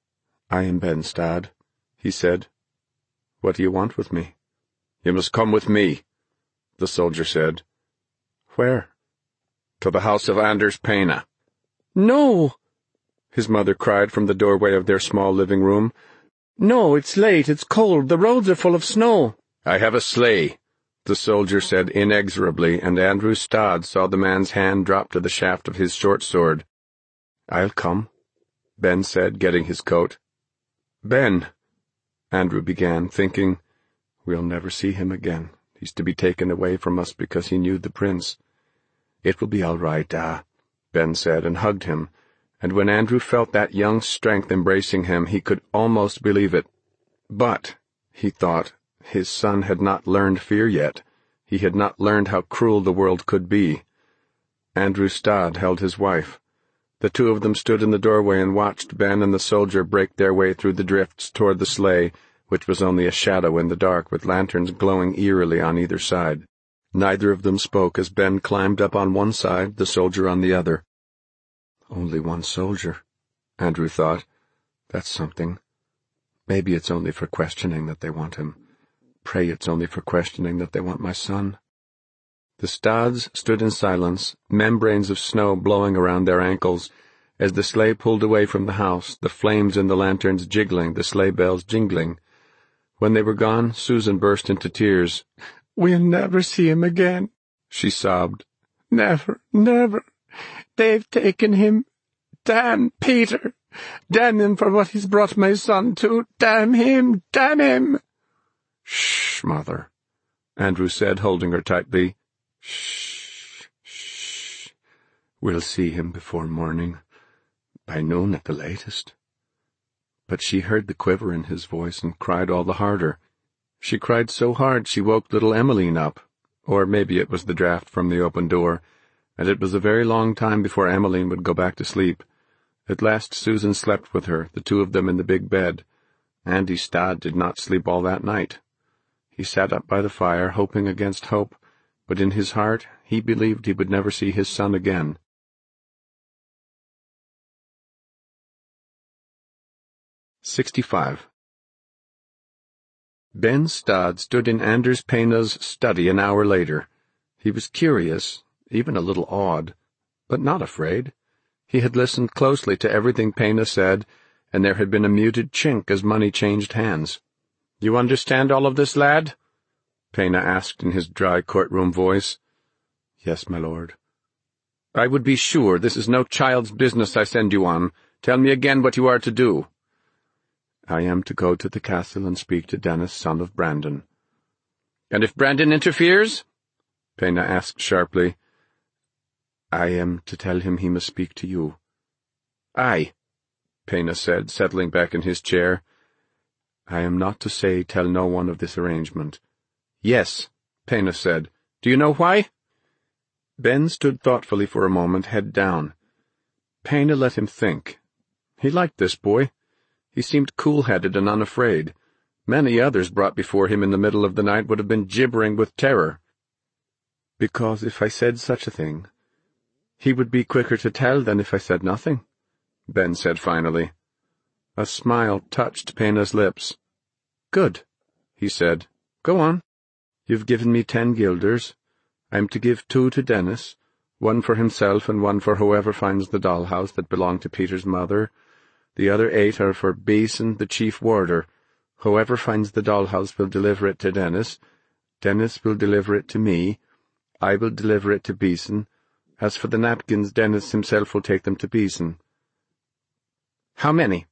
I am Ben Stad, he said. What do you want with me? You must come with me, the soldier said. Where? To the house of Anders Payne. No, his mother cried from the doorway of their small living room. No, it's late, it's cold, the roads are full of snow. I have a sleigh, the soldier said inexorably, and Andrew Stad saw the man's hand drop to the shaft of his short sword. I'll come, Ben said, getting his coat. Ben, Andrew began, thinking, we'll never see him again. He's to be taken away from us because he knew the prince. It will be all right, Ben said, and hugged him, and when Andrew felt that young strength embracing him, he could almost believe it. But, he thought, his son had not learned fear yet. He had not learned how cruel the world could be. Andrew Stad held his wife. The two of them stood in the doorway and watched Ben and the soldier break their way through the drifts toward the sleigh, which was only a shadow in the dark, with lanterns glowing eerily on either side. Neither of them spoke as Ben climbed up on one side, the soldier on the other. Only one soldier, Andrew thought. That's something. Maybe it's only for questioning that they want him. Pray it's only for questioning that they want my son. The Stads stood in silence, membranes of snow blowing around their ankles. As the sleigh pulled away from the house, the flames in the lanterns jiggling, the sleigh bells jingling. When they were gone, Susan burst into tears. We'll never see him again, she sobbed. Never, never. They've taken him. Damn Peter. Damn him for what he's brought my son to. Damn him, damn him. Shh, Mother, Andrew said, holding her tightly. Shh, shh. We'll see him before morning. By noon at the latest. But she heard the quiver in his voice and cried all the harder. She cried so hard she woke little Emmeline up, or maybe it was the draught from the open door, and it was a very long time before Emmeline would go back to sleep. At last Susan slept with her, the two of them in the big bed. Andy Stad did not sleep all that night. He sat up by the fire, hoping against hope, but in his heart he believed he would never see his son again. 65. Ben Stad stood in Anders Payne's study an hour later. He was curious, even a little awed, but not afraid. He had listened closely to everything Payne said, and there had been a muted chink as money changed hands. "You understand all of this, lad?" Payne asked in his dry courtroom voice. "Yes, my lord." "I would be sure this is no child's business I send you on. Tell me again what you are to do." "I am to go to the castle and speak to Dennis, son of Brandon." "And if Brandon interferes?" Payne asked sharply. "I am to tell him he must speak to you." "Aye," Payne said, settling back in his chair. "I am not to say tell no one of this arrangement." "Yes," Payne said. "Do you know why?" Ben stood thoughtfully for a moment, head down. Payne let him think. He liked this boy. He seemed cool-headed and unafraid. Many others brought before him in the middle of the night would have been gibbering with terror. "Because if I said such a thing, he would be quicker to tell than if I said nothing," Ben said finally. A smile touched Payne's lips. "Good," he said. "Go on. You've given me 10 guilders. I'm to give 2 to Dennis, 1 for himself and 1 for whoever finds the dollhouse that belonged to Peter's mother. The other 8 are for Beeson, the chief warder. Whoever finds the dollhouse will deliver it to Dennis. Dennis will deliver it to me. I will deliver it to Beeson. As for the napkins, Dennis himself will take them to Beeson." "How many?"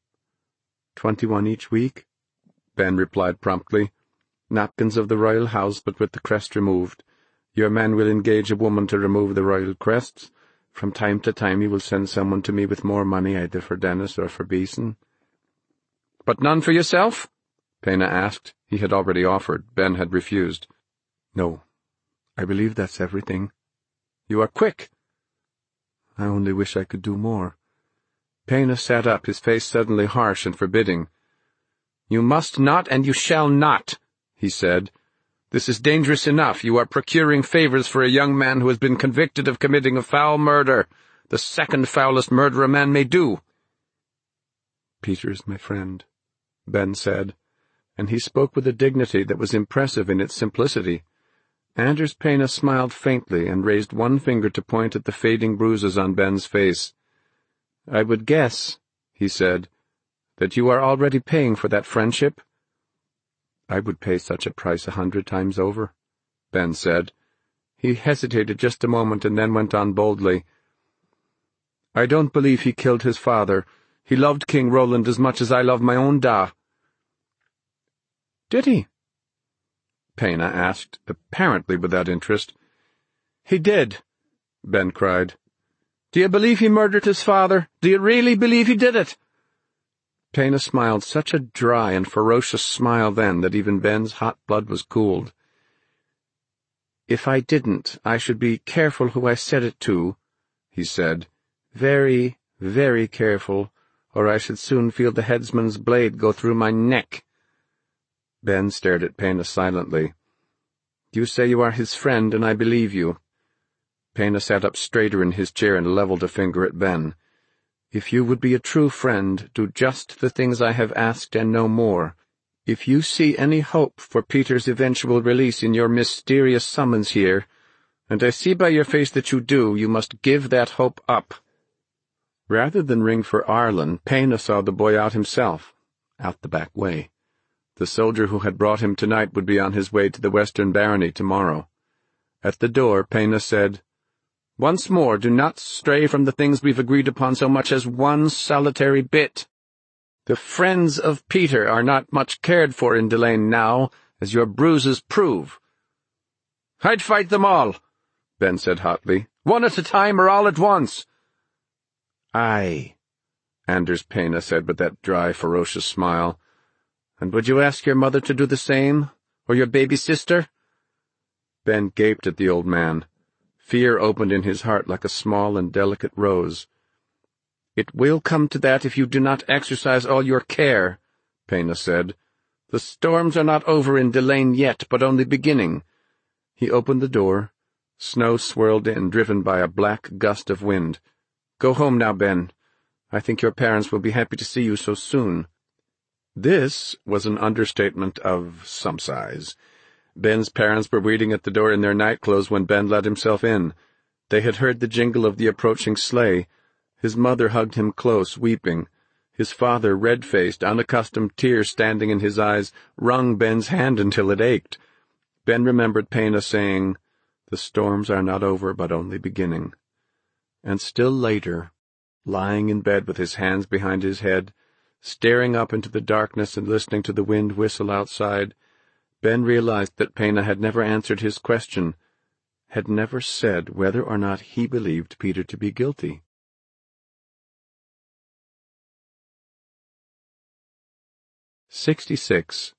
21 each week," Ben replied promptly. "Napkins of the royal house, but with the crest removed. Your man will engage a woman to remove the royal crests. From time to time he will send someone to me with more money, either for Dennis or for Beeson." "But none for yourself?" Payne asked. He had already offered. Ben had refused. "No. I believe that's everything." "You are quick." "I only wish I could do more." Payne sat up, his face suddenly harsh and forbidding. "You must not and you shall not," he said. "This is dangerous enough. You are procuring favors for a young man who has been convicted of committing a foul murder, the second foulest murder a man may do." "Peter is my friend," Ben said, and he spoke with a dignity that was impressive in its simplicity. Anders Payne smiled faintly and raised one finger to point at the fading bruises on Ben's face. "I would guess," he said, "that you are already paying for that friendship." "I would pay such a price 100 times over," Ben said. He hesitated just a moment and then went on boldly. "I don't believe he killed his father. He loved King Roland as much as I love my own da." "Did he?" Payne asked, apparently without interest. "He did," Ben cried. "Do you believe he murdered his father? Do you really believe he did it?" Payne smiled such a dry and ferocious smile then that even Ben's hot blood was cooled. "If I didn't, I should be careful who I said it to," he said. "Very, very careful, or I should soon feel the headsman's blade go through my neck." Ben stared at Payne silently. "You say you are his friend, and I believe you." Payne sat up straighter in his chair and leveled a finger at Ben. "If you would be a true friend, do just the things I have asked and no more. If you see any hope for Peter's eventual release in your mysterious summons here, and I see by your face that you do, you must give that hope up." Rather than ring for Arlen, Payne saw the boy out himself, out the back way. The soldier who had brought him tonight would be on his way to the Western Barony tomorrow. At the door, Payne said, "Once more, do not stray from the things we've agreed upon so much as one solitary bit. The friends of Peter are not much cared for in Delane now, as your bruises prove." "I'd fight them all," Ben said hotly. "One at a time or all at once." "Aye," Anders Payne said with that dry, ferocious smile. "And would you ask your mother to do the same, or your baby sister?" Ben gaped at the old man. Fear opened in his heart like a small and delicate rose. "It will come to that if you do not exercise all your care," Payne said. "The storms are not over in Delane yet, but only beginning." He opened the door. Snow swirled in, driven by a black gust of wind. "Go home now, Ben. I think your parents will be happy to see you so soon." This was an understatement of some size. Ben's parents were waiting at the door in their nightclothes when Ben let himself in. They had heard the jingle of the approaching sleigh. His mother hugged him close, weeping. His father, red-faced, unaccustomed tears standing in his eyes, wrung Ben's hand until it ached. Ben remembered Payne saying, "The storms are not over, but only beginning." And still later, lying in bed with his hands behind his head, staring up into the darkness and listening to the wind whistle outside, Ben realized that Payne had never answered his question, had never said whether or not he believed Peter to be guilty. 66.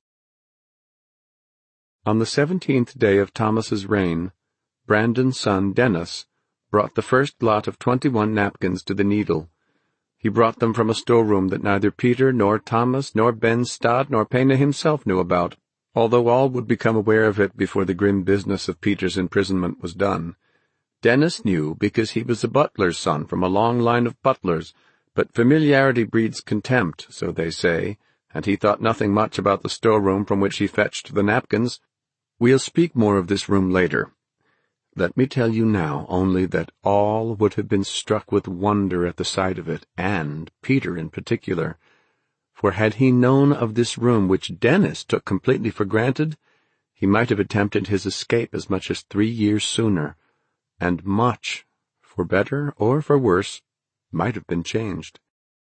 On the 17th day of Thomas's reign, Brandon's son Dennis brought the first lot of 21 napkins to the Needle. He brought them from a storeroom that neither Peter nor Thomas nor Ben Stott nor Payne himself knew about, although all would become aware of it before the grim business of Peter's imprisonment was done. Dennis knew because he was a butler's son from a long line of butlers, but familiarity breeds contempt, so they say, and he thought nothing much about the storeroom from which he fetched the napkins. We'll speak more of this room later. Let me tell you now only that all would have been struck with wonder at the sight of it, and Peter in particular. For had he known of this room which Dennis took completely for granted, he might have attempted his escape as much as 3 years sooner, and much, for better or for worse, might have been changed.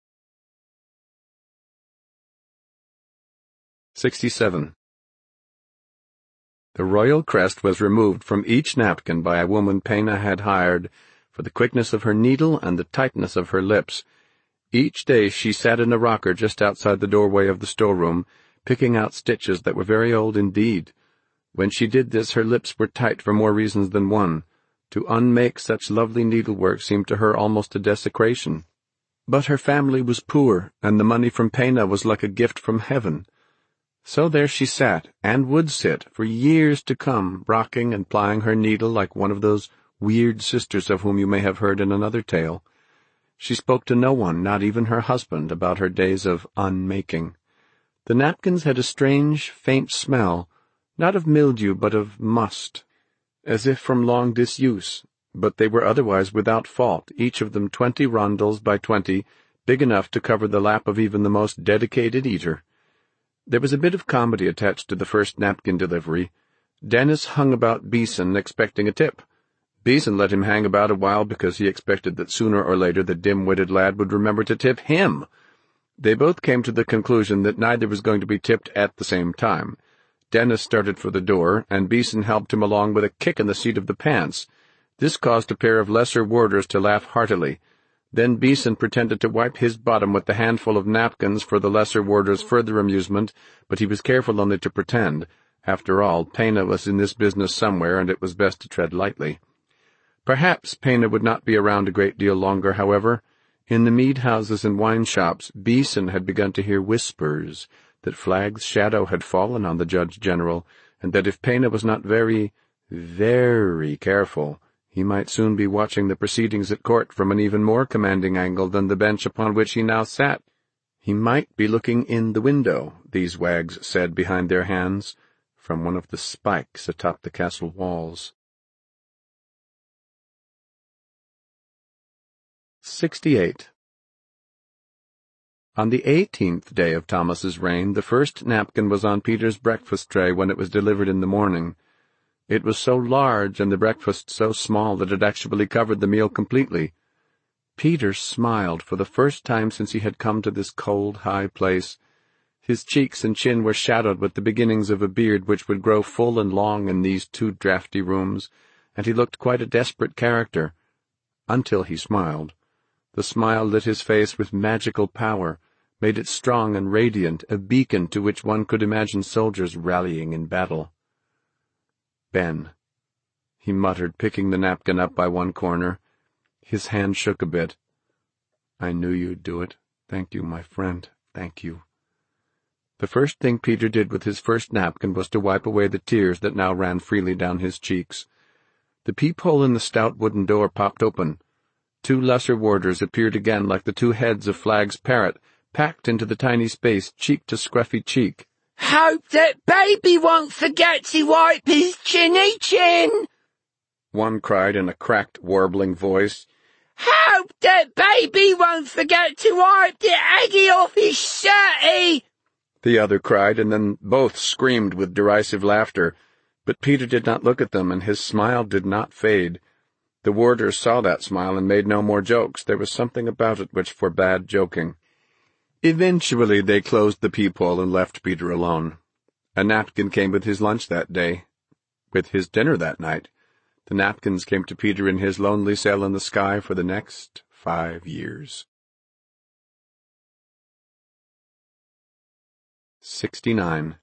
67. The royal crest was removed from each napkin by a woman Payne had hired for the quickness of her needle and the tightness of her lips. Each day she sat in a rocker just outside the doorway of the storeroom, picking out stitches that were very old indeed. When she did this, her lips were tight for more reasons than one. To unmake such lovely needlework seemed to her almost a desecration. But her family was poor, and the money from Payne was like a gift from heaven. So there she sat, and would sit, for years to come, rocking and plying her needle like one of those weird sisters of whom you may have heard in another tale. She spoke to no one, not even her husband, about her days of unmaking. The napkins had a strange, faint smell, not of mildew but of must, as if from long disuse, but they were otherwise without fault, each of them 20 rondels by 20, big enough to cover the lap of even the most dedicated eater. There was a bit of comedy attached to the first napkin delivery. Dennis hung about Beeson, expecting a tip. Beeson let him hang about a while because he expected that sooner or later the dim-witted lad would remember to tip him. They both came to the conclusion that neither was going to be tipped at the same time. Dennis started for the door, and Beeson helped him along with a kick in the seat of the pants. This caused a pair of lesser warders to laugh heartily. Then Beeson pretended to wipe his bottom with the handful of napkins for the lesser warder's further amusement, but he was careful only to pretend. After all, Pena was in this business somewhere, and it was best to tread lightly. Perhaps Pena would not be around a great deal longer, however. In the mead-houses and wine-shops, Beeson had begun to hear whispers that Flagg's shadow had fallen on the Judge General, and that if Pena was not very, very careful, he might soon be watching the proceedings at court from an even more commanding angle than the bench upon which he now sat. He might be looking in the window, these wags said behind their hands, from one of the spikes atop the castle walls. 68. On the 18th day of Thomas's reign, the first napkin was on Peter's breakfast tray when it was delivered in the morning. It was so large and the breakfast so small that it actually covered the meal completely. Peter smiled for the first time since he had come to this cold, high place. His cheeks and chin were shadowed with the beginnings of a beard which would grow full and long in these 2 draughty rooms, and he looked quite a desperate character. Until he smiled. The smile lit his face with magical power, made it strong and radiant, a beacon to which one could imagine soldiers rallying in battle. "Ben," he muttered, picking the napkin up by one corner. His hand shook a bit. "I knew you'd do it. Thank you, my friend. Thank you." The first thing Peter did with his first napkin was to wipe away the tears that now ran freely down his cheeks. The peephole in the stout wooden door popped open. 2 lesser warders appeared again like the 2 heads of Flagg's parrot, packed into the tiny space, cheek to scruffy cheek. "Hope that baby won't forget to wipe his chinny chin," one cried in a cracked, warbling voice. "Hope that baby won't forget to wipe the eggy off his shirty," the other cried, and then both screamed with derisive laughter. But Peter did not look at them, and his smile did not fade. The warders saw that smile and made no more jokes. There was something about it which forbade joking. Eventually they closed the peephole and left Peter alone. A napkin came with his lunch that day, with his dinner that night. The napkins came to Peter in his lonely cell in the sky for the next 5 years. 69.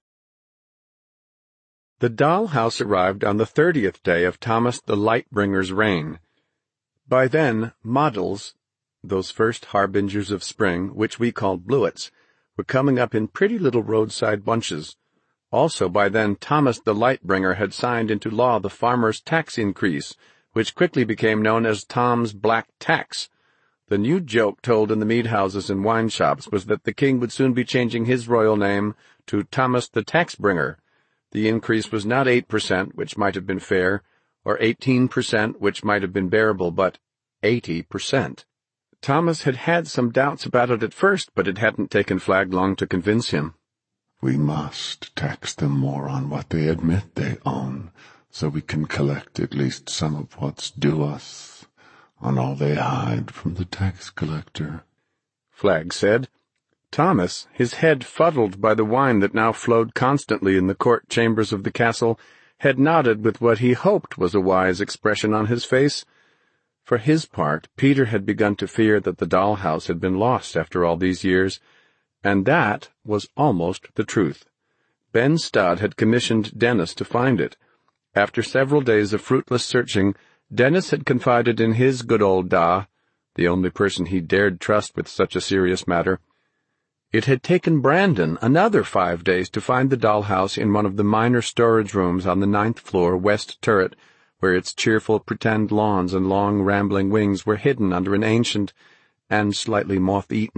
The doll-house arrived on the 30th day of Thomas the Lightbringer's reign. By then, models, those first harbingers of spring, which we called bluets, were coming up in pretty little roadside bunches. Also, by then, Thomas the Lightbringer had signed into law the farmer's tax increase, which quickly became known as Tom's Black Tax. The new joke told in the mead-houses and wine-shops was that the king would soon be changing his royal name to Thomas the Taxbringer. The increase was not 8%, which might have been fair, or 18%, which might have been bearable, but 80%. Thomas had had some doubts about it at first, but it hadn't taken Flagg long to convince him. "We must tax them more on what they admit they own, so we can collect at least some of what's due us on all they hide from the tax collector," Flagg said. Thomas, his head fuddled by the wine that now flowed constantly in the court chambers of the castle, had nodded with what he hoped was a wise expression on his face. For his part, Peter had begun to fear that the doll-house had been lost after all these years, and that was almost the truth. Ben Studd had commissioned Dennis to find it. After several days of fruitless searching, Dennis had confided in his good old Da, the only person he dared trust with such a serious matter. It had taken Brandon another 5 days to find the dollhouse in one of the minor storage rooms on the 9th floor west turret, where its cheerful pretend lawns and long rambling wings were hidden under an ancient and slightly moth-eaten